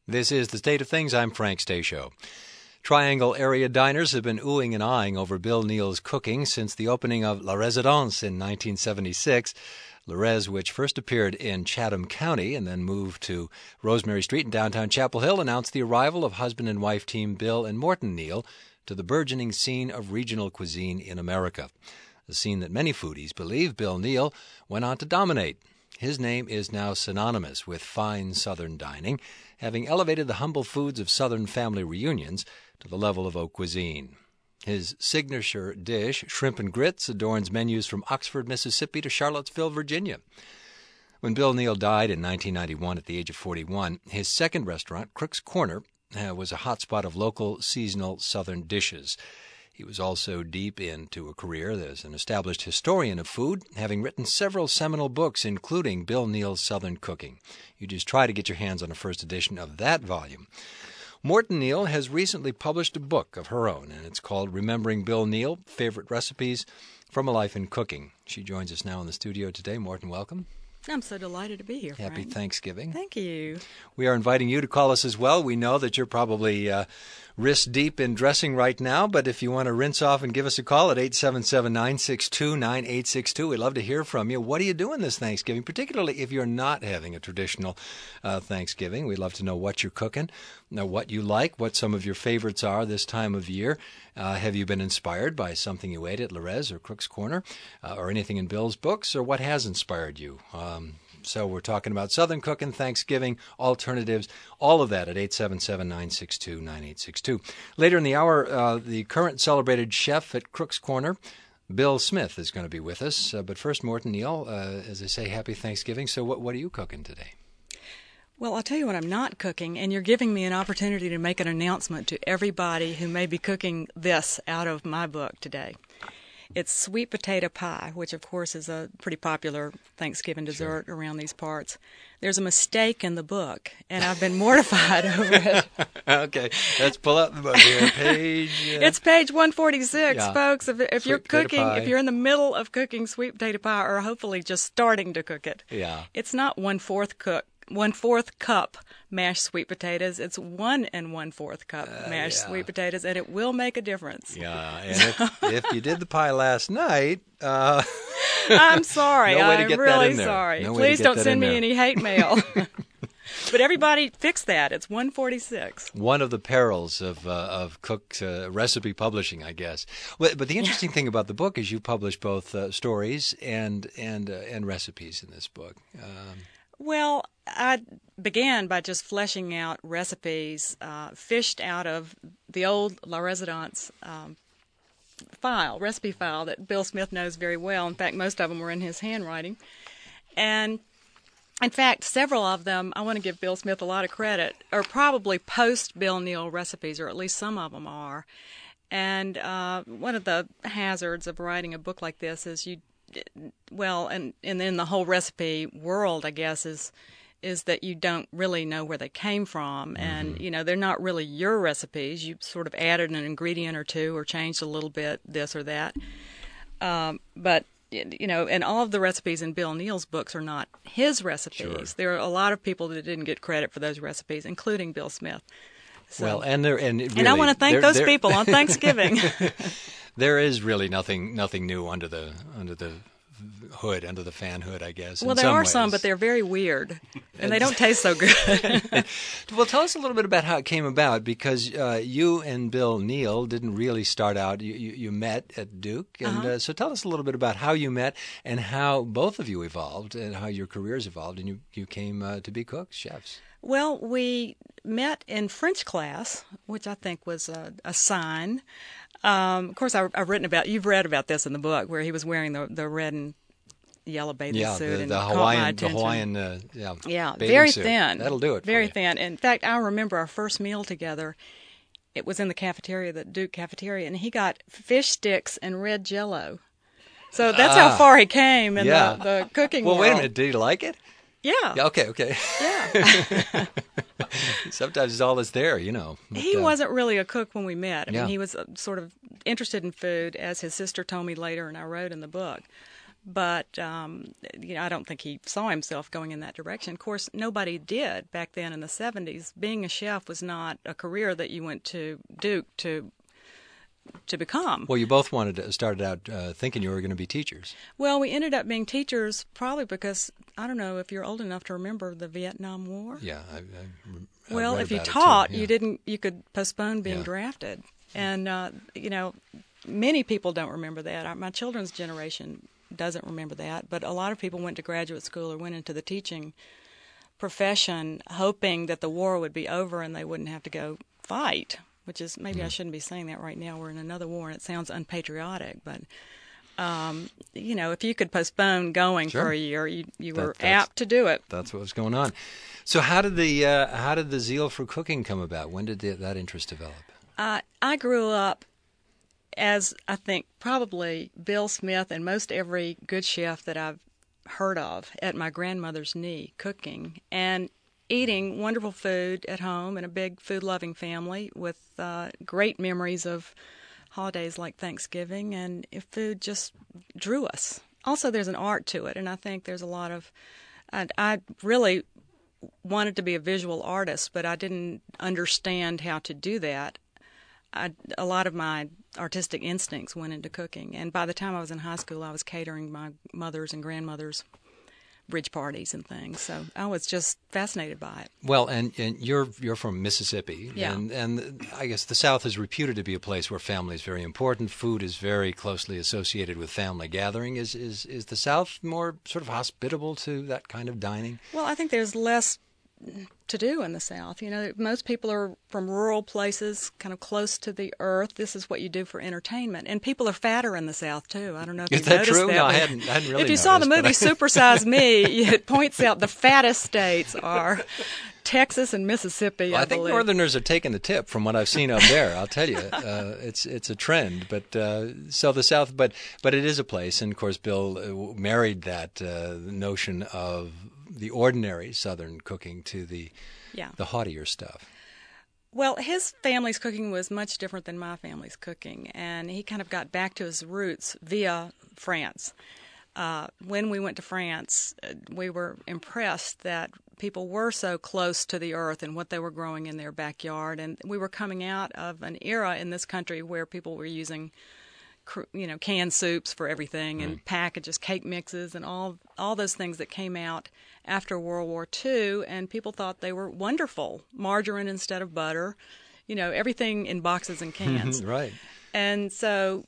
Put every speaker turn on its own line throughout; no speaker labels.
This is The State of Things. I'm Frank Stasio. Triangle area diners have been oohing and eyeing over Bill Neal's cooking since the opening of La Residence in 1976. La Res, which first appeared in Chatham County and then moved to Rosemary Street in downtown Chapel Hill, announced the arrival of husband and wife team Bill and Morton Neal to the burgeoning scene of regional cuisine in America. A scene that many foodies believe Bill Neal went on to dominate. His name is now synonymous with fine Southern dining, having elevated the humble foods of Southern family reunions to the level of haute cuisine. His signature dish, shrimp and grits, adorns menus from Oxford, Mississippi to Charlottesville, Virginia. When Bill Neal died in 1991 at the age of 41, his second restaurant, Crook's Corner, was a hotspot of local, seasonal Southern dishes. He was also deep into a career as an established historian of food, having written several seminal books, including Bill Neal's Southern Cooking. You just try to get your hands on a first edition of that volume. Morton Neal has recently published a book of her own, and it's called Remembering Bill Neal, Favorite Recipes from a Life in Cooking. She joins us now in the studio today. Morton, welcome.
I'm so delighted to be here, Frank.
Happy Thanksgiving.
Thank you.
We are inviting you to call us as well. We know that you're probably wrist deep in dressing right now, but if you want to rinse off and give us a call at 877-962-9862, we'd love to hear from you. What are you doing this Thanksgiving, particularly if you're not having a traditional Thanksgiving? We'd love to know what you're cooking, what you like, what some of your favorites are this time of year. Have you been inspired by something you ate at La Res or Crook's Corner or anything in Bill's books, or what has inspired you? So we're talking about Southern cooking, Thanksgiving, alternatives, all of that at 877-962-9862. Later in the hour, the current celebrated chef at Crook's Corner, Bill Smith, is going to be with us. But first, Morton Neal, as I say, happy Thanksgiving. So what are you cooking today?
Well, I'll tell you what I'm not cooking, and you're giving me an opportunity to make an announcement to everybody who may be cooking this out of my book today. It's sweet potato pie, which, of course, is a pretty popular Thanksgiving dessert around these parts. There's a mistake in the book, and I've been mortified over it.
Okay, let's pull up the book here.
It's page 146, folks. If you're cooking,
pie.
if you're in the middle of cooking sweet potato pie, or hopefully just starting to cook it, it's not 1/4 cup mashed sweet potatoes. It's 1 1/4 cup mashed sweet potatoes, and it will make a difference.
Yeah, and if you did the pie last night,
I'm sorry.
No way to
I'm
get
really
that in there.
sorry.
No way
Please
to get
don't
that
send
in
me
there.
any hate mail. But everybody fix that. It's 146.
One of the perils of cooked recipe publishing, I guess. But the interesting thing about the book is you publish both stories and recipes in this book.
Well, I began by just fleshing out recipes fished out of the old La Residence recipe file that Bill Smith knows very well. In fact, most of them were in his handwriting. And in fact, several of them, I want to give Bill Smith a lot of credit, are probably post-Bill Neal recipes, or at least some of them are. And one of the hazards of writing a book like this is and then the whole recipe world, I guess, is that you don't really know where they came from. And, they're not really your recipes. You sort of added an ingredient or two or changed a little bit this or that. But, and all of the recipes in Bill Neal's books are not his recipes.
Sure.
There are a lot of people that didn't get credit for those recipes, including Bill Smith. So,
Well, and really,
I want to thank those people on Thanksgiving.
There is really nothing new under the hood, under the fan hood, I guess.
Well, there are some, but they're very weird, and they don't taste so good.
Well, tell us a little bit about how it came about, because you and Bill Neal didn't really start out. You met at Duke, and so tell us a little bit about how you met and how both of you evolved and how your careers evolved, and you came to be cooks, chefs.
Well, we met in French class, which I think was a sign. Of course, you've read about this in the book, where he was wearing the red and yellow bathing suit, and
the
caught my
Hawaiian,
attention.
bathing
very
suit.
thin.
That'll do it.
Very
for you.
thin. In fact, I remember our first meal together. It was in the cafeteria, the Duke cafeteria, and he got fish sticks and red Jell-O. So that's how far he came in the cooking world.
Well, wait a minute. Did he like it?
Yeah.
Okay.
Yeah.
Sometimes it's all that's there, But,
he wasn't really a cook when we met. I mean,
Yeah.
he was sort of interested in food, as his sister told me later, and I wrote in the book. But I don't think he saw himself going in that direction. Of course, nobody did back then in the 70s. Being a chef was not a career that you went to Duke to become.
Well, you both started out thinking you were going to be teachers.
Well, we ended up being teachers probably because, I don't know if you're old enough to remember the Vietnam War.
Yeah.
Well,
read
if you
about it
taught,
too,
you could postpone being drafted. And, many people don't remember that. My children's generation doesn't remember that, but a lot of people went to graduate school or went into the teaching profession hoping that the war would be over and they wouldn't have to go fight, which is, maybe I shouldn't be saying that right now. We're in another war and it sounds unpatriotic, but if you could postpone going for a year, you were apt to do it.
That's what was going on. So how did the zeal for cooking come about? When did that interest develop?
I grew up as, I think, probably Bill Smith and most every good chef that I've heard of at my grandmother's knee, cooking and eating wonderful food at home in a big food-loving family with great memories of holidays like Thanksgiving, and food just drew us. Also, there's an art to it, and I think there's a lot of... I really wanted to be a visual artist, but I didn't understand how to do that. A lot of my artistic instincts went into cooking, and by the time I was in high school, I was catering my mother's and grandmother's bridge parties and things. So I was just fascinated by it.
Well, and you're from Mississippi,
yeah.
and I guess the South is reputed to be a place where family is very important. Food is very closely associated with family gathering. Is the South more sort of hospitable to that kind of dining?
Well, I think there's less to do in the South. Most people are from rural places, kind of close to the earth. This is what you do for entertainment. And people are fatter in the South, too. I don't know if you've noticed that.
Is that true? No, I hadn't really
If you saw the movie Super Size Me, it points out the fattest states are Texas and Mississippi,
well,
I
think
believe.
Northerners are taking the tip from what I've seen up there. I'll tell you, it's a trend. But so the South, but it is a place, and of course, Bill married that notion of the ordinary Southern cooking to the haughtier stuff.
Well, his family's cooking was much different than my family's cooking, and he kind of got back to his roots via France. When we went to France, we were impressed that people were so close to the earth and what they were growing in their backyard, and we were coming out of an era in this country where people were using canned soups for everything and packages, cake mixes, and all those things that came out after World War II, and people thought they were wonderful. Margarine instead of butter, everything in boxes and cans.
Right.
And so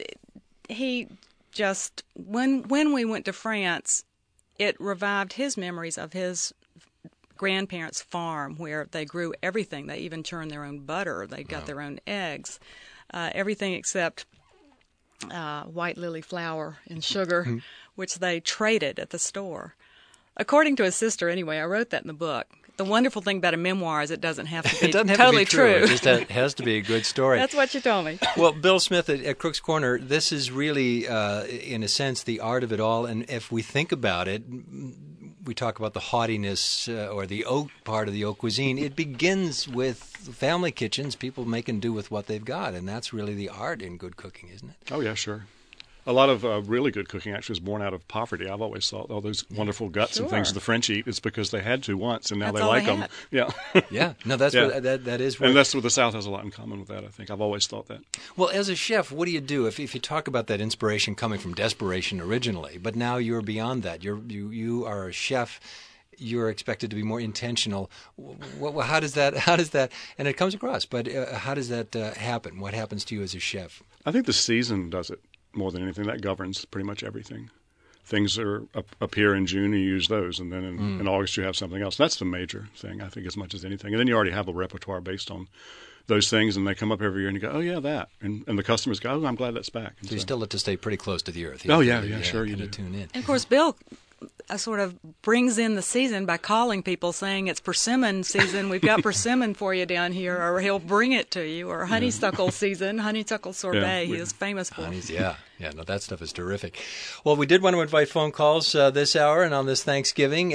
he just, when we went to France, it revived his memories of his grandparents' farm where they grew everything. They even churned their own butter. They got their own eggs, everything except white lily flour and sugar, which they traded at the store. According to his sister, anyway, I wrote that in the book. The wonderful thing about a memoir is it doesn't have to be totally true.
It just has to be a good story.
That's what you told me.
Well, Bill Smith at Cook's Corner, this is really, in a sense, the art of it all. And if we think about it, we talk about the haughtiness or the haute part of the haute cuisine. It begins with family kitchens, people making do with what they've got. And that's really the art in good cooking, isn't it?
Oh, yeah, sure. A lot of really good cooking actually is born out of poverty. I've always thought all those wonderful guts and things the French eat, it's because they had to once, and now they like them. Yeah.
Yeah. No, that's what that is.
And that's what the South has a lot in common with that, I think. I've always thought that.
Well, as a chef, what do you do if you talk about that inspiration coming from desperation originally, but now you're beyond that? You are a chef. You're expected to be more intentional. How does that? And it comes across, but how does that happen? What happens to you as a chef?
I think the season does it. More than anything, that governs pretty much everything. Things are up here in June, you use those, and then in August you have something else. That's the major thing, I think, as much as anything. And then you already have a repertoire based on those things, and they come up every year, and you go, oh, yeah, that. And the customers go, oh, I'm glad that's back.
So you still have to stay pretty close to the earth.
Oh, yeah, sure you do.
Tune in.
And, of course, Bill sort of brings in the season by calling people saying it's persimmon season. We've got persimmon for you down here, or he'll bring it to you, or honeysuckle season, honeysuckle sorbet he is famous for.
No, that stuff is terrific. Well, we did want to invite phone calls this hour and on this Thanksgiving,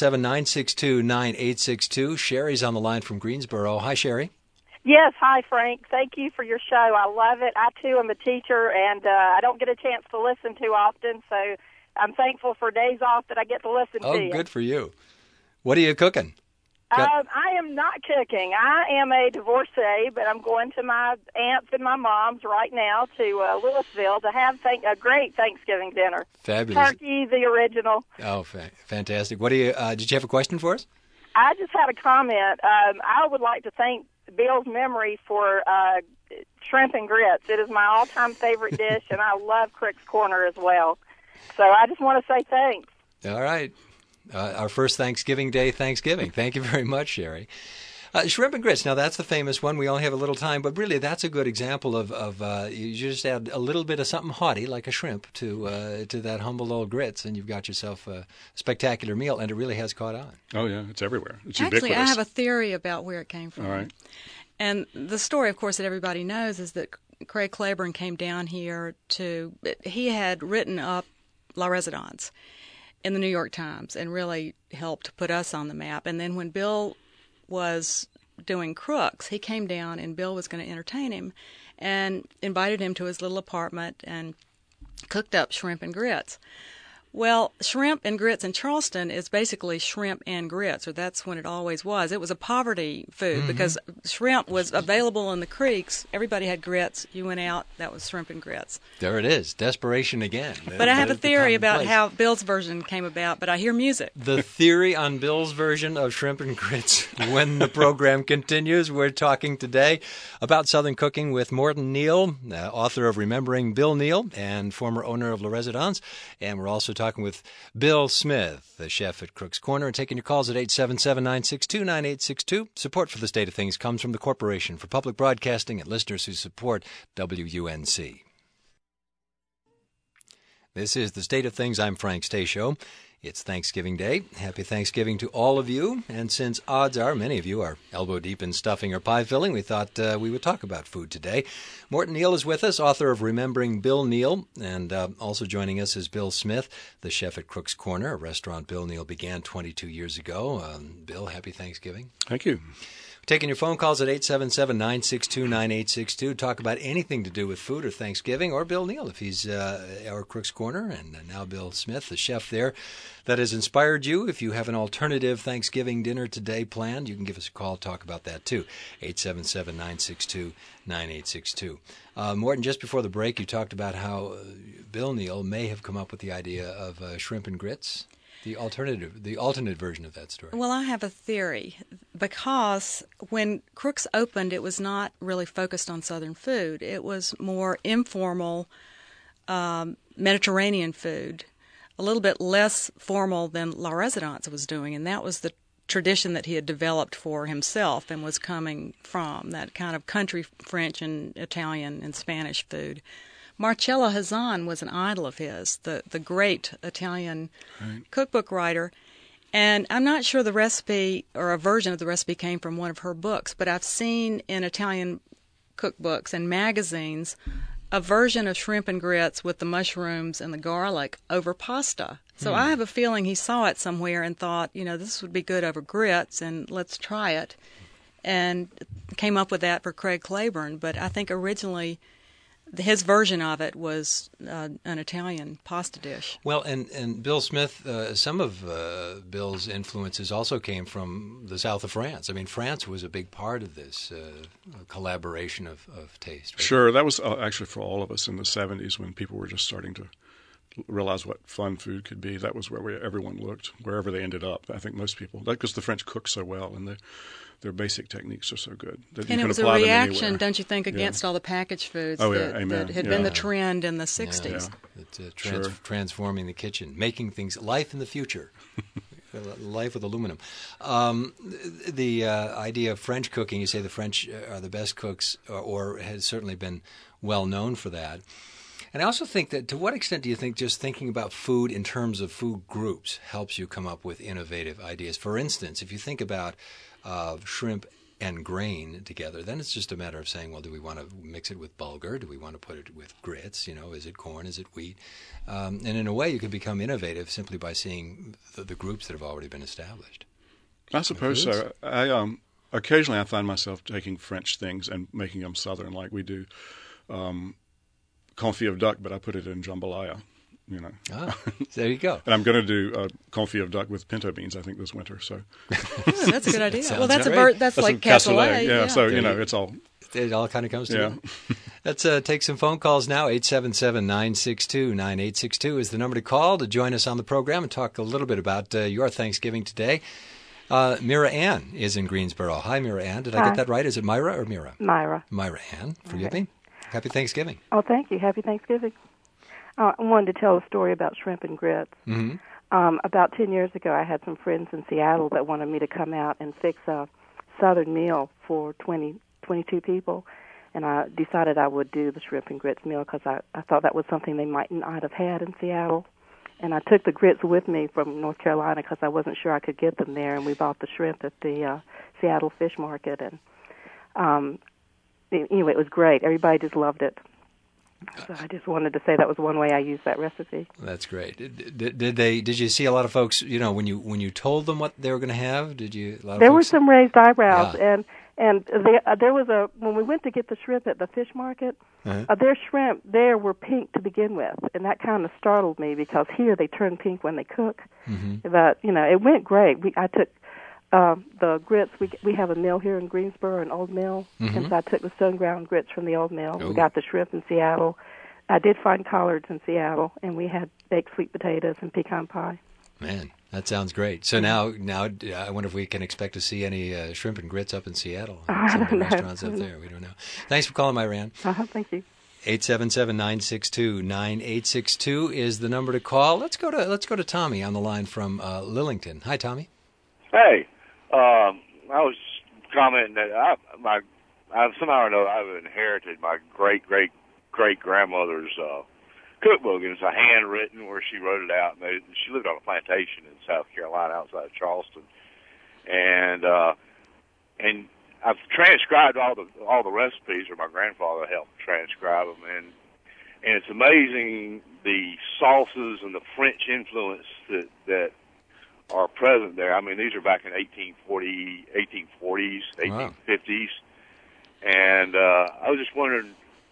877-962-9862. Sherry's on the line from Greensboro. Hi, Sherry.
Yes, hi, Frank. Thank you for your show. I love it. I, too, am a teacher, and I don't get a chance to listen too often, so I'm thankful for days off that I get to listen to you.
Oh, good for you. What are you cooking?
I am not cooking. I am a divorcee, but I'm going to my aunt's and my mom's right now to Louisville to have a great Thanksgiving dinner.
Fabulous.
Turkey, the original.
Oh, fantastic. What do you? Did you have a question for us?
I just had a comment. I would like to thank Bill's memory for shrimp and grits. It is my all-time favorite dish, and I love Crook's Corner as well. So I just want to say thanks.
All right. Our first Thanksgiving Day Thanksgiving. Thank you very much, Sherry. Shrimp and grits. Now, that's the famous one. We only have a little time, but really that's a good example of you just add a little bit of something haughty, like a shrimp, to that humble old grits, and you've got yourself a spectacular meal, and it really has caught on.
Oh, yeah, it's everywhere. It's
Actually,
ubiquitous.
I have a theory about where it came from.
All right.
And the story, of course, that everybody knows is that Craig Claiborne came down here he had written up La Residence in the New York Times and really helped put us on the map. And then when Bill was doing Crooks, he came down and Bill was going to entertain him and invited him to his little apartment and cooked up shrimp and grits. Well, shrimp and grits in Charleston is basically shrimp and grits, or that's when it always was. It was a poverty food because shrimp was available in the creeks. Everybody had grits. You went out, that was shrimp and grits.
There it is. Desperation again.
But I have a theory about how Bill's version came about, but I hear music.
The theory on Bill's version of shrimp and grits when the program continues. We're talking today about Southern cooking with Morton Neal, author of Remembering Bill Neal and former owner of La Residence. And we're also talking with Bill Smith, the chef at Crook's Corner, and taking your calls at 877-962-9862. Support for the State of Things comes from the Corporation for Public Broadcasting and listeners who support WUNC. This is the State of Things. I'm Frank Stasio. It's Thanksgiving Day. Happy Thanksgiving to all of you. And since odds are many of you are elbow deep in stuffing or pie filling, we thought we would talk about food today. Morton Neal is with us, author of Remembering Bill Neal, and also joining us is Bill Smith, the chef at Crook's Corner, a restaurant Bill Neal began 22 years ago. Bill, happy Thanksgiving.
Thank you.
Taking your phone calls at 877-962-9862. Talk about anything to do with food or Thanksgiving, or Bill Neal if he's our Crook's Corner, and now Bill Smith, the chef there, that has inspired you. If you have an alternative Thanksgiving dinner today planned, you can give us a call, talk about that too. 877-962-9862. Morton, just before the break, you talked about how Bill Neal may have come up with the idea of shrimp and grits. The alternate version of that story.
Well, I have a theory, because when Crook's opened, it was not really focused on Southern food. It was more informal Mediterranean food, a little bit less formal than La Residence was doing, and that was the tradition that he had developed for himself and was coming from, that kind of country French and Italian and Spanish food. Marcello Hazan was an idol of his, the great Italian cookbook writer. And I'm not sure the recipe or a version of the recipe came from one of her books, but I've seen in Italian cookbooks and magazines a version of shrimp and grits with the mushrooms and the garlic over pasta. So I have a feeling he saw it somewhere and thought, this would be good over grits, and let's try it. And came up with that for Craig Claiborne. But I think originally his version of it was an Italian pasta dish.
Well, and Bill Smith, some of Bill's influences also came from the south of France. I mean, France was a big part of this collaboration of taste. Right?
Sure. That was actually for all of us in the 70s when people were just starting to realize what fun food could be. That was where everyone looked, wherever they ended up. I think most people, because the French cook so well and their basic techniques are so good that
and
you
it
can
was
apply
a
them
reaction,
anywhere.
don't you think, against all the packaged foods that had been the trend in the 60s.
Transforming the kitchen, making things, life in the future. Life with aluminum. The idea of French cooking, you say the French are the best cooks, or has certainly been well known for that. And I also think that, to what extent do you think just thinking about food in terms of food groups helps you come up with innovative ideas? For instance, if you think about shrimp and grain together, then it's just a matter of saying, well, do we want to mix it with bulgur? Do we want to put it with grits? Is it corn? Is it wheat? And in a way, you can become innovative simply by seeing the groups that have already been established.
I suppose so. Occasionally I find myself taking French things and making them Southern, like we do confit of duck, but I put it in jambalaya. you know.
Ah, there you go.
And I'm going to do confit of duck with pinto beans, I think, this winter. So
Ooh, that's a good idea. Well, that's
great.
that's like cassoulet.
Yeah, so, you know, it's all...
It all kind of comes together.
Yeah.
Let's take some phone calls now. 877-962-9862 is the number to call to join us on the program and talk a little bit about your Thanksgiving today. Mira Ann is in Greensboro. Hi, Mira Ann. Did I get that right? Is it Myra or Mira?
Myra.
Myra Ann. Forgive me. Happy Thanksgiving.
Oh, thank you. Happy Thanksgiving. I wanted to tell a story about shrimp and grits.
Mm-hmm.
About 10 years ago, I had some friends in Seattle that wanted me to come out and fix a Southern meal for 22 people, and I decided I would do the shrimp and grits meal because I thought that was something they might not have had in Seattle. And I took the grits with me from North Carolina because I wasn't sure I could get them there, and we bought the shrimp at the Seattle Fish Market. And anyway, it was great. Everybody just loved it. So I just wanted to say that was one way I used that recipe.
That's great. Did you see a lot of folks? You know, when you told them what they were going to have, did you? A lot of
there
folks...
were some raised eyebrows,
yeah.
and there was when we went to get the shrimp at the fish market, their shrimp there were pink to begin with, and that kind of startled me because here they turn pink when they cook.
Mm-hmm.
But you know, it went great. I took the grits. We have a mill here in Greensboro, an old mill, and so I took the stone ground grits from the old mill.
Ooh.
We got the shrimp in Seattle. I did find collards in Seattle, and we had baked sweet potatoes and pecan pie.
Man, that sounds great. So now, I wonder if we can expect to see any shrimp and grits up in Seattle. Some of the restaurants up there. We don't know. Thanks for calling, Myran.
Thank you.
877-962-9862 is the number to call. Let's go to Tommy on the line from Lillington. Hi, Tommy.
Hey, I was commenting that somehow or another I've inherited my great-great-great-grandmother's cookbook, and it's a handwritten where she wrote it out. And she lived on a plantation in South Carolina outside of Charleston, and I've transcribed all the recipes, or my grandfather helped transcribe them, and it's amazing the sauces and the French influence that are present there. I mean, these are back in 1840s, 1850s, and I was just wondering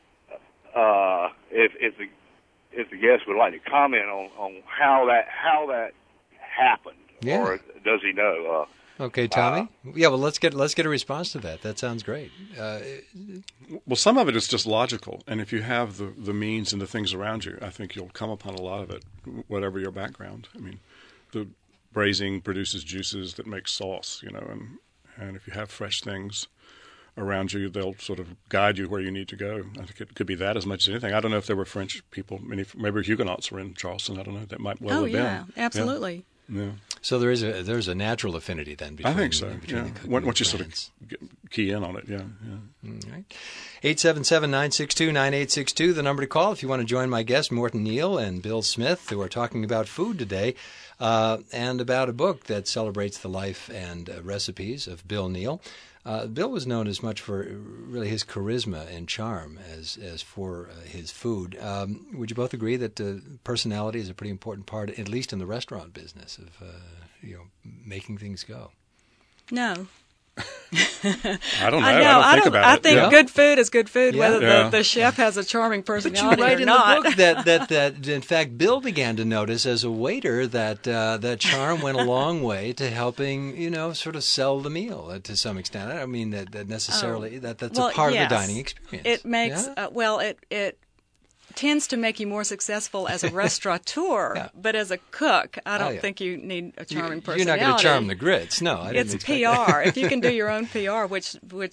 if the guest would like to comment on how that happened, or does he know?
Okay, Tommy. Yeah, well, let's get a response to that. That sounds great.
Well, some of it is just logical, and if you have the means and the things around you, I think you'll come upon a lot of it, whatever your background. I mean, the braising produces juices that make sauce, you know, and if you have fresh things around you, they'll sort of guide you where you need to go. I think it could be that as much as anything. I don't know if there were French people, maybe Huguenots were in Charleston. I don't know. That might well have been.
Oh, yeah, absolutely.
Yeah.
So there's a natural affinity then between,
I think so.
between the cooking
once you
brands.
sort of key in on it, yeah.
All right. 877-962-9862, the number to call if you want to join my guests, Morton Neal and Bill Smith, who are talking about food today and about a book that celebrates the life and recipes of Bill Neal. Bill was known as much for really his charisma and charm as for his food. Would you both agree that personality is a pretty important part, at least in the restaurant business, of making things go?
No.
I don't know. I don't think about it.
I think good food is good food, whether
Yeah.
the chef has a charming personality
But you write
or
in
not.
the book that in fact Bill began to notice as a waiter that charm went a long way to helping sort of sell the meal to some extent. I don't mean that necessarily that's a part of the dining experience.
It makes it tends to make you more successful as a restaurateur, but as a cook, I don't think you need a charming personality.
You're not going to charm the grits, no. I didn't
It's
expect
PR. If you can do your own PR, which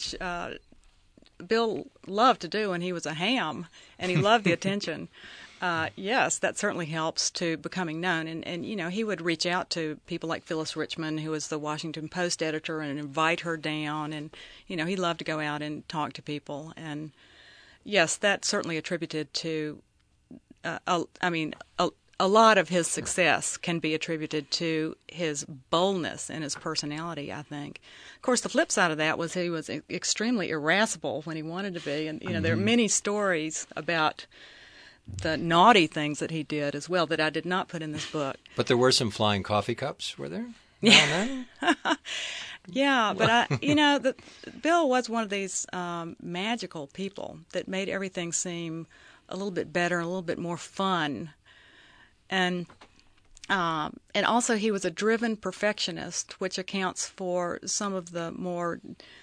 Bill loved to do when he was a ham, and he loved the attention. Yes, that certainly helps to becoming known. And he would reach out to people like Phyllis Richmond, who was the Washington Post editor, and invite her down. And, he loved to go out and talk to people. And yes, that's certainly attributed to, a lot of his success can be attributed to his boldness and his personality, I think. Of course, the flip side of that was he was extremely irascible when he wanted to be. And, there are many stories about the naughty things that he did as well that I did not put in this book.
But there were some flying coffee cups, were there? Yeah.
Yeah, but Bill was one of these magical people that made everything seem a little bit better, a little bit more fun. And also he was a driven perfectionist, which accounts for some of the more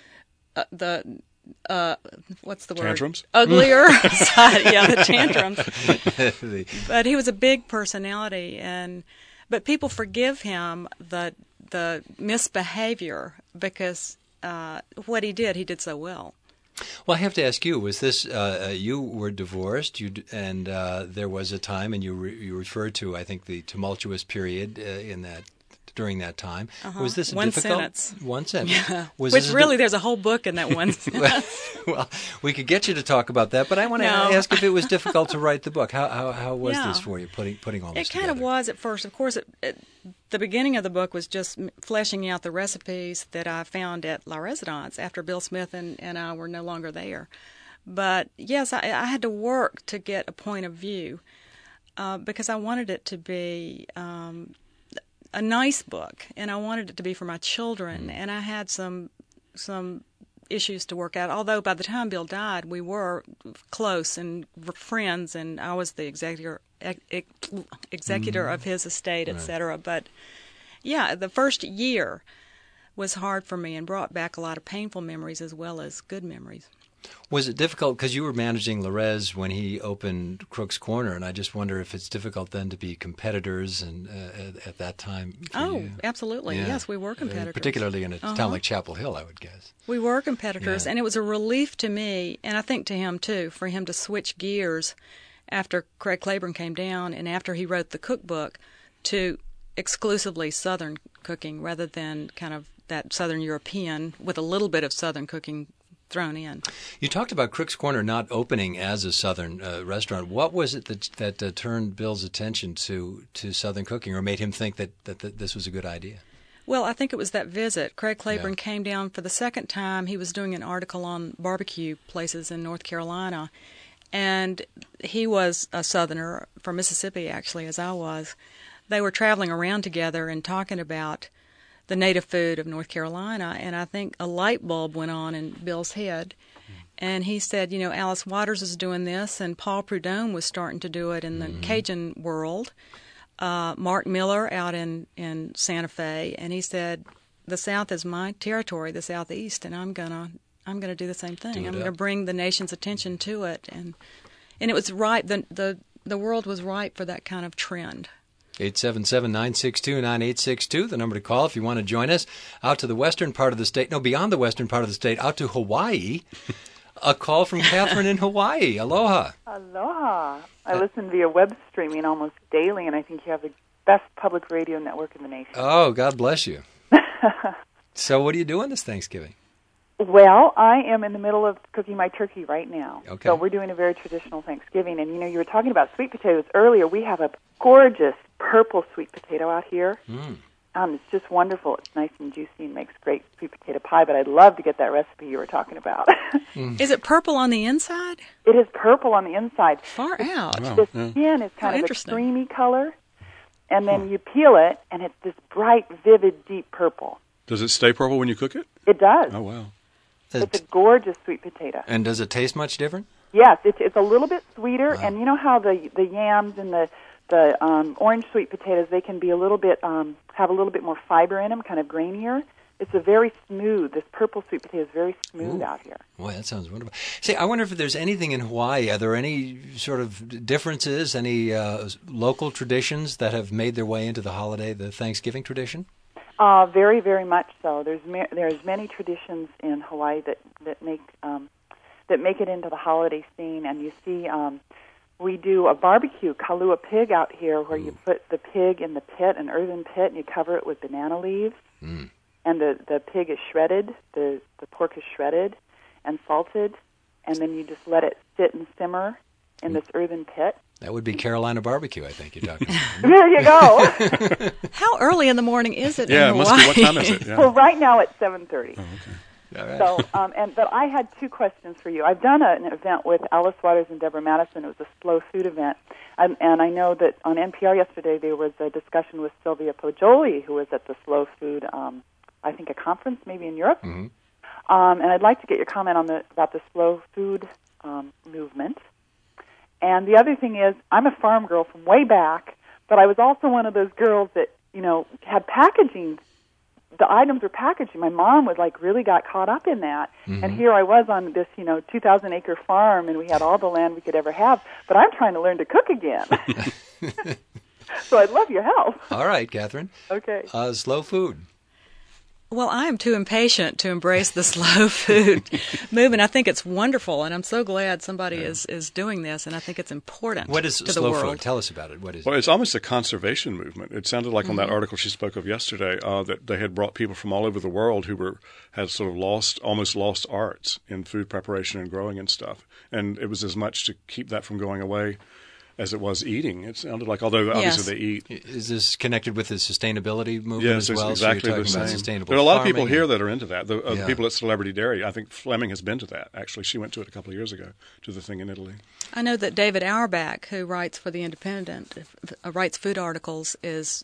what's the word?
Tantrums?
Uglier side, the tantrums. But he was a big personality, but people forgive him the misbehavior because what he did so well.
Well, I have to ask you: was this you were divorced? And there was a time, and you referred to, I think, the tumultuous period during that time. Was this
one
difficult?
Sentence?
One sentence.
Yeah.
Was
Which
this
really, there's a whole book in that one sentence.
Well, we could get you to talk about that, but I want to ask if it was difficult to write the book. How was this for you, putting all this together?
It kind of was at first. Of course, the beginning of the book was just fleshing out the recipes that I found at La Residence after Bill Smith and I were no longer there. But yes, I had to work to get a point of view because I wanted it to be a nice book, and I wanted it to be for my children. And I had some issues to work out. Although by the time Bill died, we were close and friends, and I was the executor of his estate, etc. But yeah, the first year was hard for me and brought back a lot of painful memories as well as good memories.
Was it difficult because you were managing Lorez when he opened Crook's Corner, and I just wonder if it's difficult then to be competitors and at that time? You.
Absolutely. Yeah. Yes, we were competitors.
Particularly in a town like Chapel Hill, I would guess.
We were competitors, and it was a relief to me, and I think to him too, for him to switch gears after Craig Claiborne came down and after he wrote the cookbook to exclusively Southern cooking rather than kind of that Southern European with a little bit of Southern cooking thrown in.
You talked about Crook's Corner not opening as a Southern restaurant. What was it that turned Bill's attention to Southern cooking or made him think that this was a good idea?
Well, I think it was that visit. Craig Claiborne came down for the second time. He was doing an article on barbecue places in North Carolina, and he was a Southerner from Mississippi, actually, as I was. They were traveling around together and talking about the native food of North Carolina, and I think a light bulb went on in Bill's head. And he said, Alice Waters is doing this, and Paul Prudhomme was starting to do it in the Cajun world. Mark Miller out in Santa Fe, and he said, the South is my territory, the Southeast, and I'm gonna do the same thing. I'm gonna bring the nation's attention to it, and it was right. The world was ripe for that kind of trend.
877-962-9862, the number to call if you want to join us. Out to the western part of the state, beyond the western part of the state, out to Hawaii. A call from Catherine in Hawaii. Aloha.
Aloha. I listen via web streaming almost daily, and I think you have the best public radio network in the nation.
Oh, God bless you. So what are you doing this Thanksgiving?
Well, I am in the middle of cooking my turkey right now.
Okay.
So we're doing a very traditional Thanksgiving. And, you were talking about sweet potatoes earlier. We have a gorgeous purple sweet potato out here. It's just wonderful. It's nice and juicy and makes great sweet potato pie, but I'd love to get that recipe you were talking about.
Is it purple on the inside?
It is purple on the inside.
Far out.
The skin is kind of a creamy color, and then you peel it, and it's this bright, vivid, deep purple.
Does it stay purple when you cook it?
It does.
Oh, wow.
It's a gorgeous sweet potato.
And does it taste much different?
Yes, it's a little bit sweeter, and you know how the yams and the orange sweet potatoes, they can be a little bit have a little bit more fiber in them, kind of grainier. It's a very smooth. This purple sweet potato is very smooth out here.
Boy, that sounds wonderful. See, I wonder if there's anything in Hawaii. Are there any sort of differences, any local traditions that have made their way into the Thanksgiving tradition?
Very, very much so. There's many traditions in Hawaii that make it into the holiday scene, and you see. We do a barbecue, kalua pig, out here where you put the pig in the pit, an earthen pit, and you cover it with banana leaves. And the pig is shredded, the pork is shredded and salted, and then you just let it sit and simmer in this earthen pit.
That would be Carolina barbecue, I think you're talking about.
There you go.
How early in the morning is it in
Hawaii?
Hawaii?
Must be. What time is it? Yeah.
Well, right now it's 7:30.
Oh, okay.
All right.
So, but I had two questions for you. I've done an event with Alice Waters and Deborah Madison. It was a slow food event, and I know that on NPR yesterday there was a discussion with Sylvia Poggioli, who was at the slow food, I think a conference maybe in Europe.
Mm-hmm.
And I'd like to get your comment on about the slow food movement. And the other thing is, I'm a farm girl from way back, But I was also one of those girls that, had packaging. The items were packaging. My mom really got caught up in that.
Mm-hmm.
And here I was on this, 2,000-acre farm, and we had all the land we could ever have. But I'm trying to learn to cook again. So I'd love your help.
All right, Catherine.
Okay.
Slow food.
Well, I am too impatient to embrace the slow food movement. I think it's wonderful, and I'm so glad somebody is doing this, and I think it's important
What is
to the
slow
world.
food? Tell us about it. What is
Well,
it?
it's almost a conservation movement. It sounded like on that article she spoke of yesterday that they had brought people from all over the world who had sort of almost lost arts in food preparation and growing and stuff. And it was as much to keep that from going away as it was eating. It sounded like, although obviously they eat.
Is this connected with the sustainability movement
Yes,
as well?
it's
So you're
exactly
talking
the
about
same.
sustainable
There are a lot of
farming
people here that are into that. The
Yeah.
people at Celebrity Dairy, I think Fleming has been to that, actually. She went to it a couple of years ago, to the thing in Italy.
I know that David Auerbach, who writes for The Independent, writes food articles, is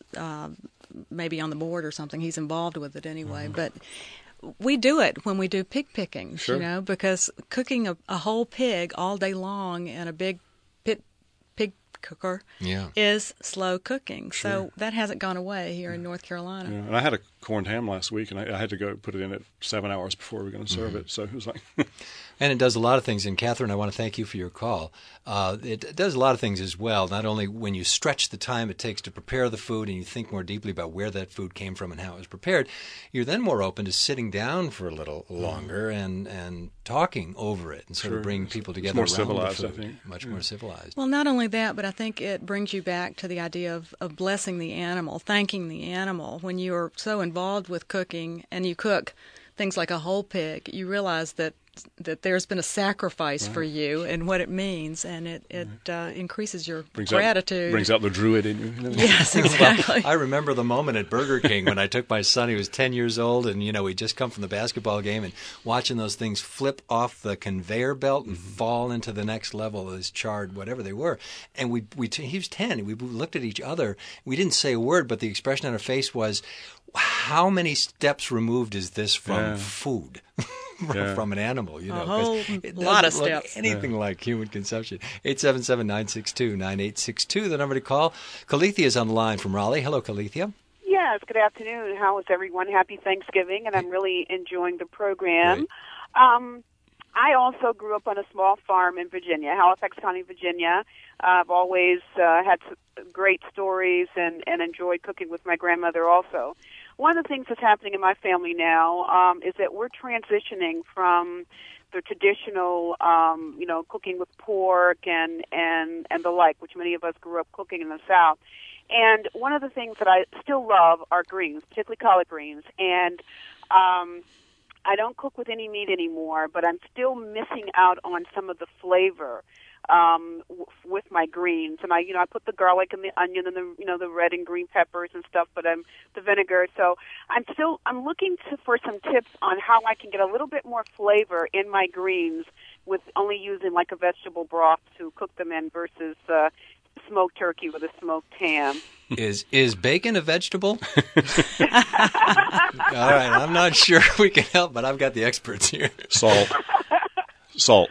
maybe on the board or something. He's involved with it anyway. But we do it when we do pig pickings,
Sure.
because cooking a whole pig all day long in a big pig cooker is slow cooking.
Sure.
So that hasn't gone away here in North Carolina.
Yeah. And I had a corned ham last week, and I had to go put it in at 7 hours before we were going to serve it. So it was like...
And it does a lot of things. And Catherine, I want to thank you for your call. It does a lot of things as well. Not only when you stretch the time it takes to prepare the food and you think more deeply about where that food came from and how it was prepared, you're then more open to sitting down for a little longer and talking over it and sort of bring people together
more
around
civilized,
the
I
food.
think.
Much more civilized.
Well, not only that, but I think it brings you back to the idea of blessing the animal, thanking the animal. When you are so involved with cooking and you cook things like a whole pig, you realize that there's been a sacrifice for you and what it means, and it increases your gratitude.
Brings out the druid in you.
Yes, exactly.
Well, I remember the moment at Burger King when I took my son. He was 10 years old, and, we'd just come from the basketball game, and watching those things flip off the conveyor belt and fall into the next level as charred, whatever they were. And he was 10, and we looked at each other. We didn't say a word, but the expression on our face was, how many steps removed is this from food? From an animal,
A whole
it
lot of
doesn't look
steps.
anything like human consumption. 877-962-9862, the number to call. Calethea is on the line from Raleigh. Hello, Calethea.
Yes, good afternoon. How is everyone? Happy Thanksgiving, and I'm really enjoying the program. I also grew up on a small farm in Virginia, Halifax County, Virginia. I've always had great stories and enjoyed cooking with my grandmother also. One of the things that's happening in my family now is that we're transitioning from the traditional, cooking with pork and the like, which many of us grew up cooking in the South. And one of the things that I still love are greens, particularly collard greens. And I don't cook with any meat anymore, but I'm still missing out on some of the flavor with my greens. And I put the garlic and the onion and the red and green peppers and stuff, but the vinegar. So I'm looking for some tips on how I can get a little bit more flavor in my greens with only using like a vegetable broth to cook them in versus smoked turkey with a smoked ham.
Is bacon a vegetable? All right, I'm not sure we can help, but I've got the experts here.
Salt.
Salt?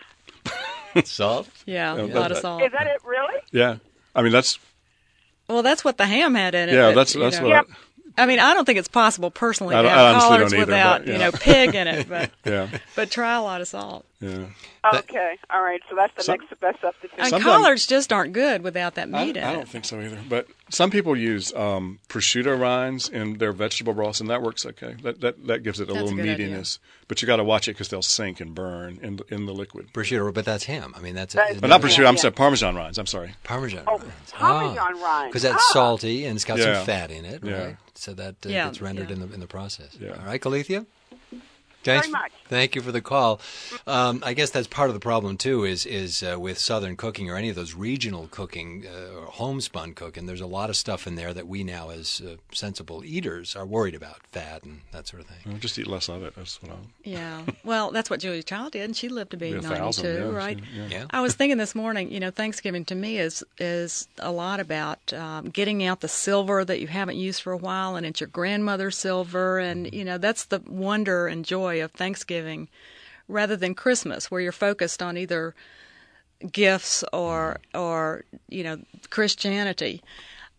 Yeah, a lot of salt.
Is that it, really?
Yeah. I mean, that's...
Well, that's what the ham had in it.
Yeah,
but,
that's what...
I mean, I don't think it's possible personally to
I
have
honestly
collards
don't either,
without,
but,
pig in it, but
Yeah.
but try a lot of salt.
Yeah.
Okay, all right. So that's the next best substitute.
And collards just aren't good without that meat in it.
I don't think so either. But some people use prosciutto rinds in their vegetable broths, and that works okay. That gives it a little meatiness. But you got to watch it because they'll sink and burn in the liquid.
Prosciutto, but that's ham. I mean, that's
but not prosciutto. I'm sorry, Parmesan rinds. I'm sorry.
Parmesan
rinds. Parmesan rinds.
Because that's salty and it's got some fat in it, right?
Yeah.
So that gets rendered in the process.
Yeah.
All right, Calethea?
Thanks very much.
Thank you for the call. I guess that's part of the problem too. Is with Southern cooking or any of those regional cooking or homespun cooking. There's a lot of stuff in there that we now, as sensible eaters, are worried about, fat and that sort of thing.
Well, just eat less of it. That's what
Yeah. Well, that's what Julia Child did, and she lived to be 92, right?
Yeah.
I was thinking this morning. Thanksgiving to me is a lot about getting out the silver that you haven't used for a while, and it's your grandmother's silver, and that's the wonder and joy of Thanksgiving rather than Christmas, where you're focused on either gifts or Christianity.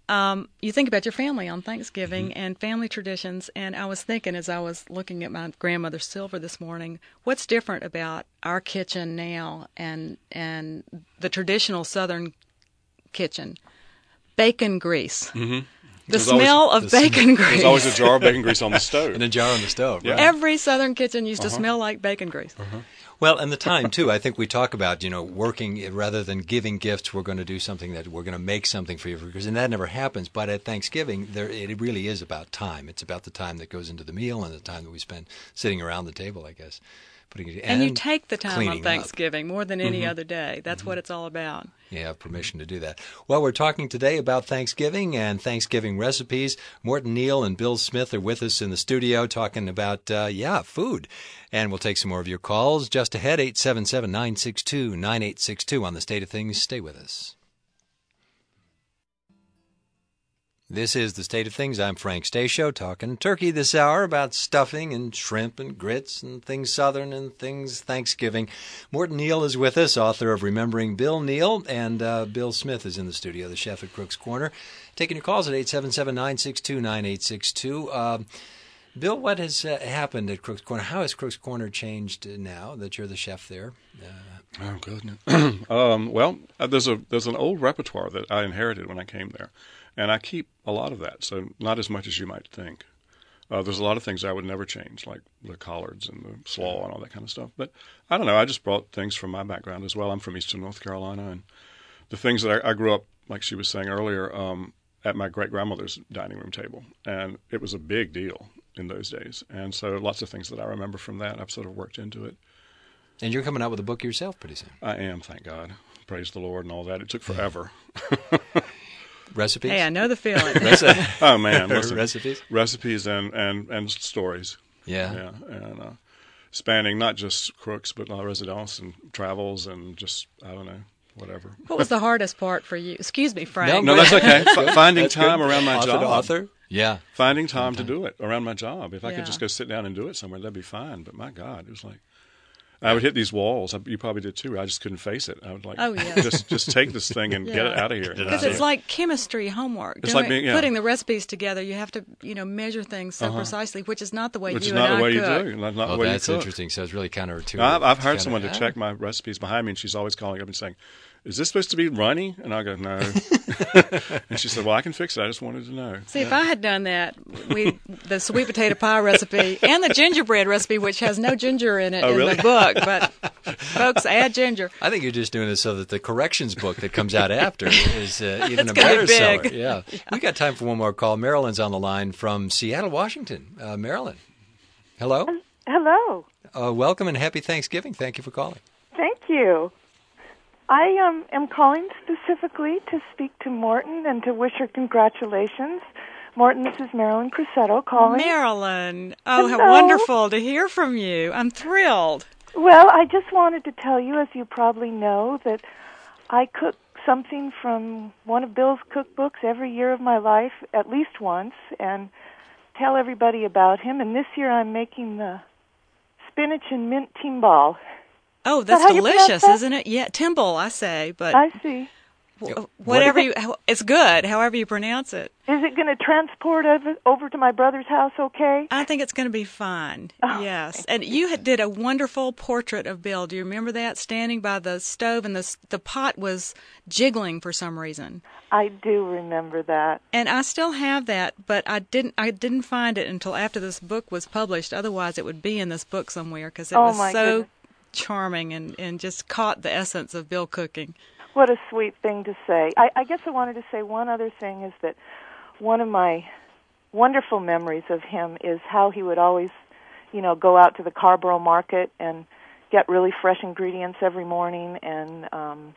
you think about your family on Thanksgiving and family traditions, and I was thinking as I was looking at my grandmother's silver this morning, what's different about our kitchen now and the traditional Southern kitchen? Bacon grease.
Mm-hmm.
The smell of bacon grease.
There's always a jar of bacon grease on the stove.
And a jar on the stove, right?
Every Southern kitchen used to smell like bacon grease.
Well, and the time, too. I think we talk about, working rather than giving gifts, we're going to do something that we're going to make something for you. And that never happens. But at Thanksgiving, it really is about time. It's about the time that goes into the meal and the time that we spend sitting around the table, I guess.
And you take the time on Thanksgiving
up.
more than any other day. That's what it's all about.
You have permission to do that. Well, we're talking today about Thanksgiving and Thanksgiving recipes. Morton Neal and Bill Smith are with us in the studio talking about, food. And we'll take some more of your calls. Just ahead, 877-962-9862 on the State of Things. Stay with us. This is the State of Things. I'm Frank Stasio, talking turkey this hour about stuffing and shrimp and grits and things Southern and things Thanksgiving. Morton Neal is with us, author of Remembering Bill Neal, and Bill Smith is in the studio, the chef at Cook's Corner. Taking your calls at 877-962-9862. Bill, what has happened at Cook's Corner? How has Cook's Corner changed now that you're the chef there?
Oh, goodness. There's an old repertoire that I inherited when I came there. And I keep a lot of that, so not as much as you might think. There's a lot of things I would never change, like the collards and the slaw and all that kind of stuff. But I don't know. I just brought things from my background as well. I'm from Eastern North Carolina, and the things that I grew up, like she was saying earlier, at my great-grandmother's dining room table. And it was a big deal in those days. And so lots of things that I remember from that, I've sort of worked into it.
And you're coming out with a book yourself pretty soon.
I am, thank God. Praise the Lord and all that. It took forever.
Recipes?
Hey, I know the feeling.
Oh, man. Listen,
Recipes
and stories.
Yeah.
And spanning not just Crooks, but La Residence and travels and just, I don't know, whatever.
What was the hardest part for you? Excuse me, Frank.
No, that's okay. Finding time around my job.
Author? Yeah.
Finding time to do it around my job. If I could just go sit down and do it somewhere, that'd be fine. But my God, it was like, I would hit these walls. You probably did too. I just couldn't face it. I would just take this thing and get it out of here.
Because it's like chemistry homework.
It's like
putting the recipes together. You have to, measure things so precisely, which is not the way
which
you
is not
and
the way
I
you
cook.
do. Not the way
that's
you cook.
Interesting. So it's really counterintuitive.
I've hired someone to check my recipes behind me, and she's always calling up and saying, "Is this supposed to be runny?" And I go, "No." And she said, "Well, I can fix it. I just wanted to know."
See, if I had done that, the sweet potato pie recipe and the gingerbread recipe, which has no ginger in it the book, but folks, add ginger.
I think you're just doing this so that the corrections book that comes out after is even a better seller. Yeah. We got time for one more call. Marilyn's on the line from Seattle, Washington. Marilyn, hello.
Hello.
Welcome and happy Thanksgiving. Thank you for calling.
Thank you. I am calling specifically to speak to Morton and to wish her congratulations. Morton, this is Marilyn Crusetto calling.
Marilyn, how wonderful to hear from you. I'm thrilled.
Well, I just wanted to tell you, as you probably know, that I cook something from one of Bill's cookbooks every year of my life, at least once, and tell everybody about him. And this year I'm making the spinach and mint timbal.
Oh, that's delicious, isn't it? Yeah, timbal, I say, but
I see.
Whatever it's good, however you pronounce it.
Is it going to transport over to my brother's house okay?
I think it's going to be fine, yes.
Okay.
And you did a wonderful portrait of Bill. Do you remember that? Standing by the stove and the pot was jiggling for some reason.
I do remember that.
And I still have that, but I didn't find it until after this book was published. Otherwise, it would be in this book somewhere because it was so charming and just caught the essence of Bill cooking.
What a sweet thing to say. I guess I wanted to say one other thing is that one of my wonderful memories of him is how he would always, go out to the Carborough Market and get really fresh ingredients every morning. And,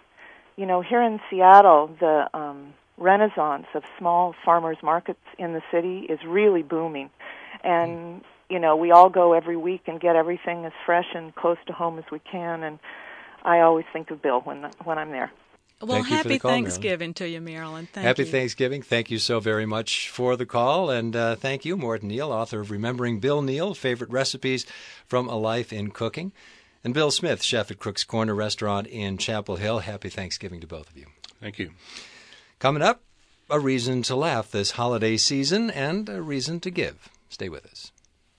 here in Seattle, the renaissance of small farmers markets in the city is really booming. And, we all go every week and get everything as fresh and close to home as we can. And I always think of Bill when I'm there.
Well, happy Thanksgiving to you, Marilyn.
Happy Thanksgiving. Thank you so very much for the call. And thank you, Morton Neal, author of Remembering Bill Neal, Favorite Recipes from a Life in Cooking. And Bill Smith, chef at Cook's Corner Restaurant in Chapel Hill. Happy Thanksgiving to both of you.
Thank you.
Coming up, a reason to laugh this holiday season and a reason to give. Stay with us.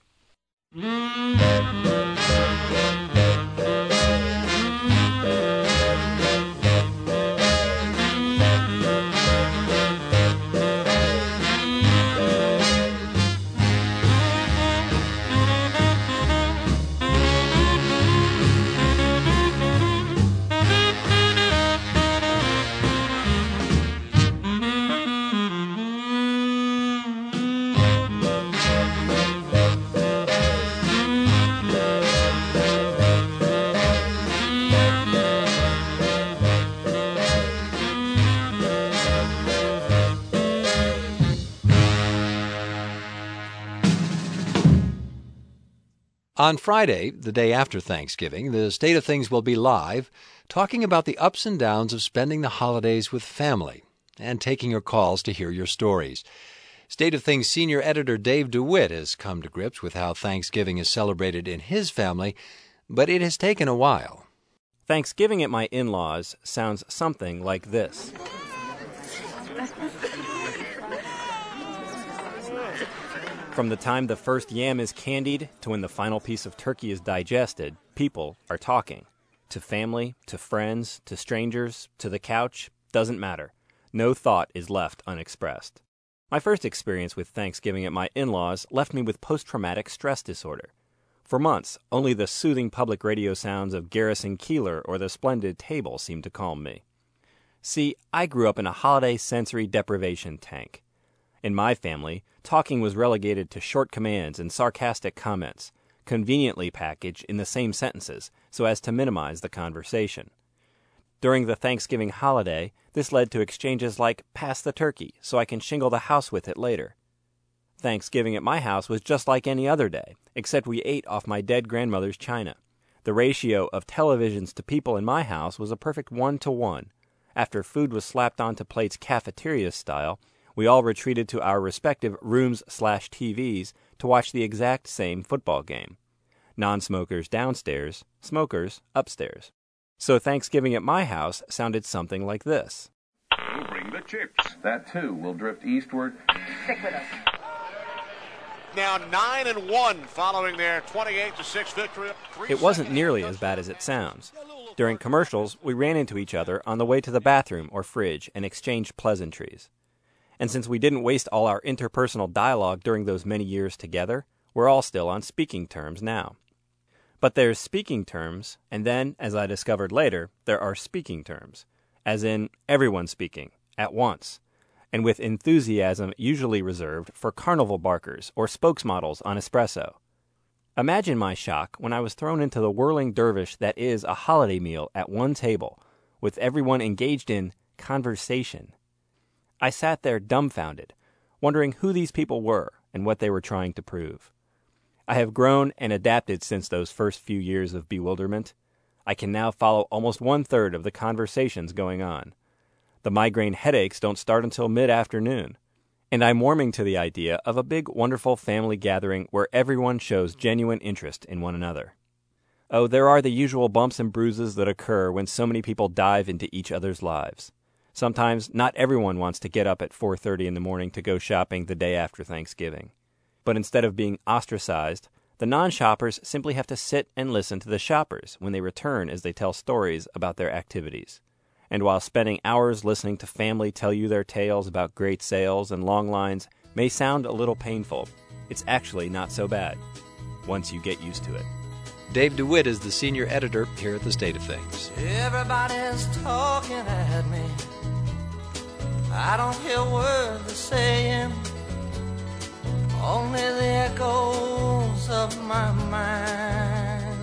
On Friday, the day after Thanksgiving, the State of Things will be live, talking about the ups and downs of spending the holidays with family and taking your calls to hear your stories. State of Things senior editor Dave DeWitt has come to grips with how Thanksgiving is celebrated in his family, but it has taken a while.
Thanksgiving at my in-laws sounds something like this. From the time the first yam is candied to when the final piece of turkey is digested, people are talking. To family, to friends, to strangers, to the couch, doesn't matter. No thought is left unexpressed. My first experience with Thanksgiving at my in-laws left me with post-traumatic stress disorder. For months, only the soothing public radio sounds of Garrison Keillor or the Splendid Table seemed to calm me. See, I grew up in a holiday sensory deprivation tank. In my family, talking was relegated to short commands and sarcastic comments, conveniently packaged in the same sentences so as to minimize the conversation. During the Thanksgiving holiday, this led to exchanges like, "Pass the turkey, so I can shingle the house with it later." Thanksgiving at my house was just like any other day, except we ate off my dead grandmother's china. The ratio of televisions to people in my house was a perfect 1-to-1. After food was slapped onto plates cafeteria style, we all retreated to our respective rooms/TVs to watch the exact same football game. Non-smokers downstairs, smokers upstairs. So Thanksgiving at my house sounded something like this.
We'll bring the chips. That, too, will drift eastward.
Stick with us. Now 9-1 following their 28-6 victory.
It wasn't nearly as bad as it sounds. During commercials, we ran into each other on the way to the bathroom or fridge and exchanged pleasantries. And since we didn't waste all our interpersonal dialogue during those many years together, we're all still on speaking terms now. But there's speaking terms, and then, as I discovered later, there are speaking terms, as in everyone speaking, at once, and with enthusiasm usually reserved for carnival barkers or spokesmodels on espresso. Imagine my shock when I was thrown into the whirling dervish that is a holiday meal at one table, with everyone engaged in conversation. I sat there dumbfounded, wondering who these people were and what they were trying to prove. I have grown and adapted since those first few years of bewilderment. I can now follow almost 1/3 of the conversations going on. The migraine headaches don't start until mid-afternoon, and I'm warming to the idea of a big, wonderful family gathering where everyone shows genuine interest in one another. Oh, there are the usual bumps and bruises that occur when so many people dive into each other's lives. Sometimes not everyone wants to get up at 4:30 in the morning to go shopping the day after Thanksgiving. But instead of being ostracized, the non-shoppers simply have to sit and listen to the shoppers when they return as they tell stories about their activities. And while spending hours listening to family tell you their tales about great sales and long lines may sound a little painful, it's actually not so bad once you get used to it.
Dave DeWitt is the senior editor here at the State of Things.
Everybody's talking at me. I don't hear words they're saying, only the echoes of my mind.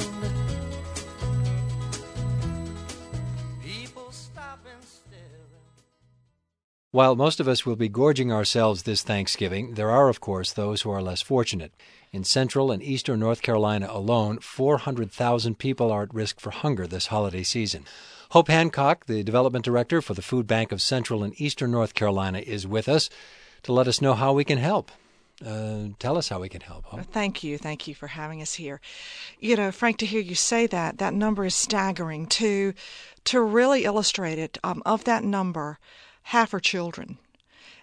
People stopping still.
While most of us will be gorging ourselves this Thanksgiving, there are, of course, those who are less fortunate. In central and eastern North Carolina alone, 400,000 people are at risk for hunger this holiday season. Hope Hancock, the development director for the Food Bank of Central and Eastern North Carolina, is with us to let us know how we can help. Tell us how we can help. Hope.
Thank you for having us here. You know, Frank, to hear you say that number is staggering. To really illustrate it, of that number, half are children.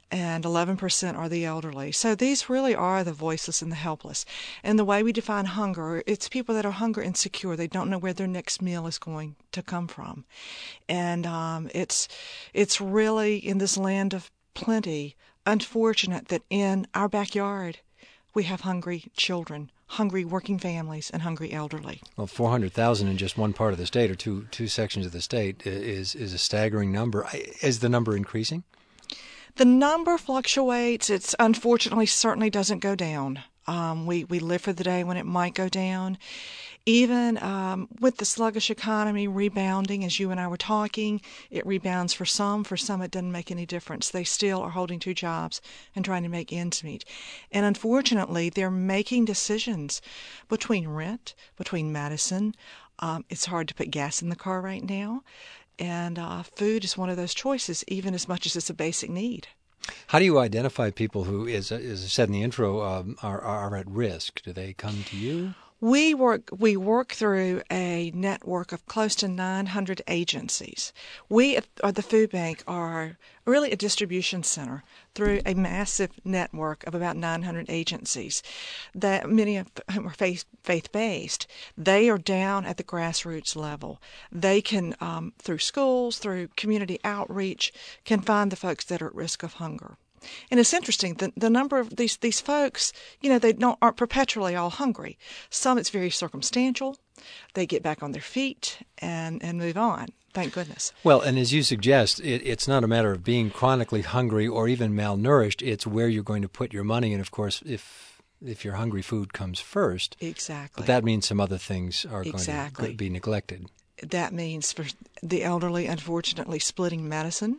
and 11% are the elderly. So these really are the voiceless and the helpless. And the way we define hunger, it's people that are hunger insecure. They don't know where their next meal is going to come from. And it's really, in this land of plenty, unfortunate that in our backyard we have hungry children, hungry working families, and hungry elderly.
Well, 400,000 in just one part of the state, or two sections of the state, is a staggering number. Is the number increasing?
The number fluctuates. It's unfortunately certainly doesn't go down. We live for the day when it might go down. Even with the sluggish economy rebounding, as you and I were talking, it rebounds for some. For some, it doesn't make any difference. They still are holding two jobs and trying to make ends meet. And unfortunately, they're making decisions between rent, between medicine. It's hard to put gas in the car right now. And food is one of those choices, even as much as it's a basic need.
How do you identify people who, as I said in the intro, are at risk? Do they come to you?
We work through a network of close to 900 agencies. We at the Food Bank are really a distribution center through a massive network of about 900 agencies, that many of whom are faith-based. They are down at the grassroots level. They can, through schools, through community outreach, can find the folks that are at risk of hunger. And it's interesting, the number of these folks, they aren't perpetually all hungry. Some, it's very circumstantial. They get back on their feet and move on. Thank goodness.
Well, and as you suggest, it's not a matter of being chronically hungry or even malnourished. It's where you're going to put your money. And, of course, if your hungry food comes first. Exactly. But that means some other things are going to be neglected.
That means for the elderly, unfortunately, splitting medicine.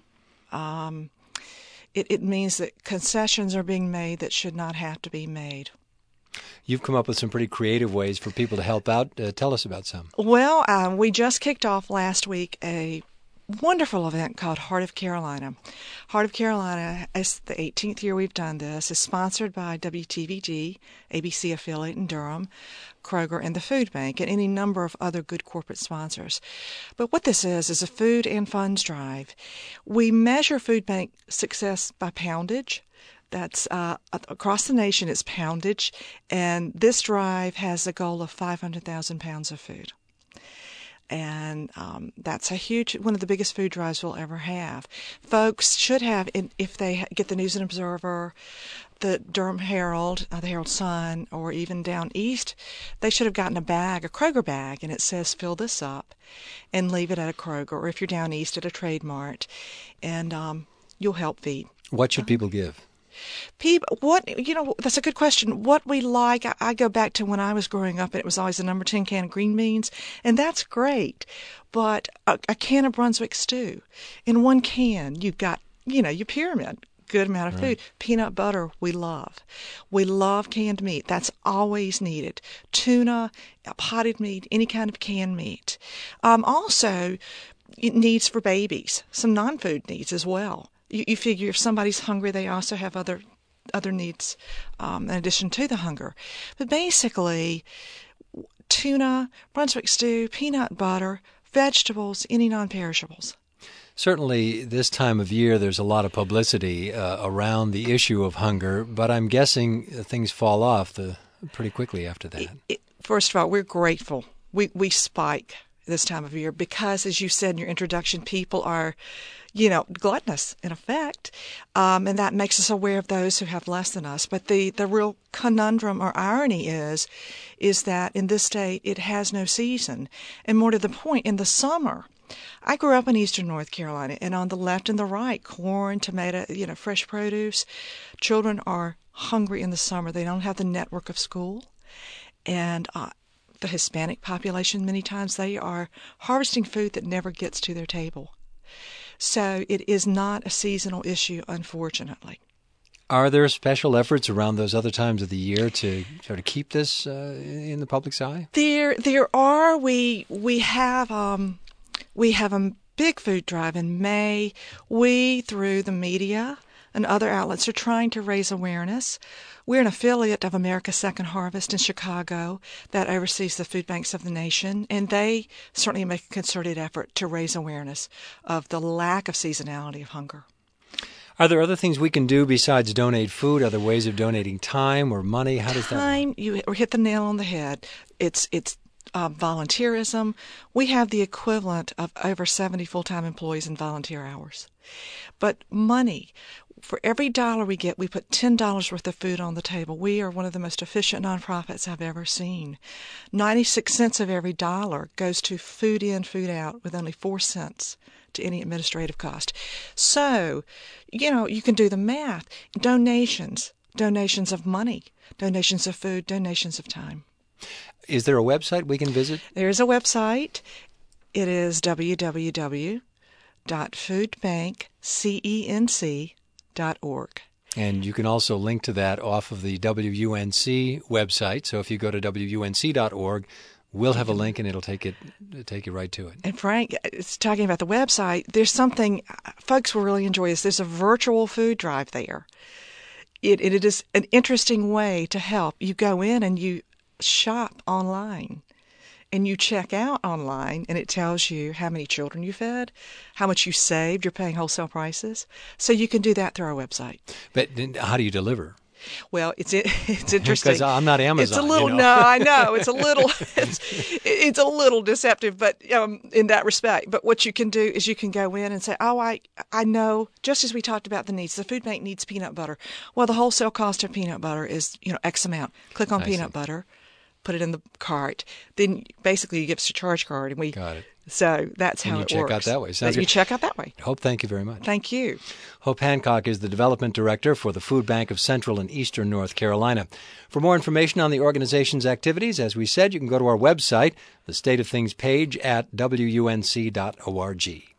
It means that concessions are being made that should not have to be made.
You've come up with some pretty creative ways for people to help out. Tell us about some.
Well, we just kicked off last week a wonderful event called Heart of Carolina. Heart of Carolina, is the 18th year we've done this, is sponsored by WTVG, ABC affiliate in Durham, Kroger, and the Food Bank, and any number of other good corporate sponsors. But what this is a food and funds drive. We measure Food Bank success by poundage. That's across the nation, it's poundage, and this drive has a goal of 500,000 pounds of food. And that's one of the biggest food drives we'll ever have. Folks should have, if they get the News and Observer, the Durham Herald, the Herald Sun, or even down east, they should have gotten a Kroger bag, and it says, fill this up and leave it at a Kroger, or if you're down east, at a Trade Mart, and you'll help feed.
What should people give?
People, that's a good question. What we like, I go back to when I was growing up, and it was always the number 10 can of green beans, and that's great. But a can of Brunswick stew, in one can, you've got, your pyramid, good amount of food. Peanut butter, we love. We love canned meat. That's always needed. Tuna, potted meat, any kind of canned meat. Also, needs for babies, some non-food needs as well. You figure if somebody's hungry, they also have other needs in addition to the hunger. But basically, tuna, Brunswick stew, peanut butter, vegetables, any non-perishables.
Certainly, this time of year, there's a lot of publicity around the issue of hunger, but I'm guessing things fall off pretty quickly after that.
First of all, we're grateful. We spike this time of year because, as you said in your introduction, people are gluttonous in effect, and that makes us aware of those who have less than us. But the real conundrum or irony is that in this state it has no season, and more to the point, in the summer. I grew up in eastern North Carolina, and on the left and the right, corn, tomato, fresh produce. Children are hungry in the summer. They don't have the network of school, and the Hispanic population, many times they are harvesting food that never gets to their table. So it is not a seasonal issue, unfortunately.
Are there special efforts around those other times of the year to sort of keep this in the public's eye?
There are. We have a big food drive in May. We, through the media and other outlets, are trying to raise awareness. We're an affiliate of America's Second Harvest in Chicago that oversees the food banks of the nation, and they certainly make a concerted effort to raise awareness of the lack of seasonality of hunger.
Are there other things we can do besides donate food? Other ways of donating time or money? How does that work?
Time, you hit the nail on the head. It's volunteerism. We have the equivalent of over 70 full-time employees in volunteer hours. But money, for every dollar we get, we put $10 worth of food on the table. We are one of the most efficient nonprofits I've ever seen. 96 cents of every dollar goes to food in, food out, with only 4 cents to any administrative cost. So, you can do the math. Donations of money, donations of food, donations of time.
Is there a website we can visit?
There's a website. It is www.foodbankcenc.org.
And you can also link to that off of the WUNC website. So if you go to WUNC.org, we'll have a link and it'll take you right to it.
And Frank, it's talking about the website. There's something folks will really enjoy. There's a virtual food drive there. It is an interesting way to help. You go in and you shop online and you check out online, and it tells you how many children you fed, how much you saved. You're paying wholesale prices. So you can do that through our website.
But how do you deliver?
Well, it's interesting.
Because I'm not Amazon.
It's a little no, I know it's a little it's a little deceptive, but in that respect. But what you can do is you can go in and say, oh, I know. Just as we talked about the needs, the food bank needs peanut butter. Well, the wholesale cost of peanut butter is X amount. Click on peanut butter, put it in the cart. Then basically you give us a charge card, and we got it. So that's how it works.
You check out that way.
You check out that way.
Hope, thank you very much.
Thank you.
Hope Hancock is the Development Director for the Food Bank of Central and Eastern North Carolina. For more information on the organization's activities, as we said, you can go to our website, the State of Things page at WUNC.org.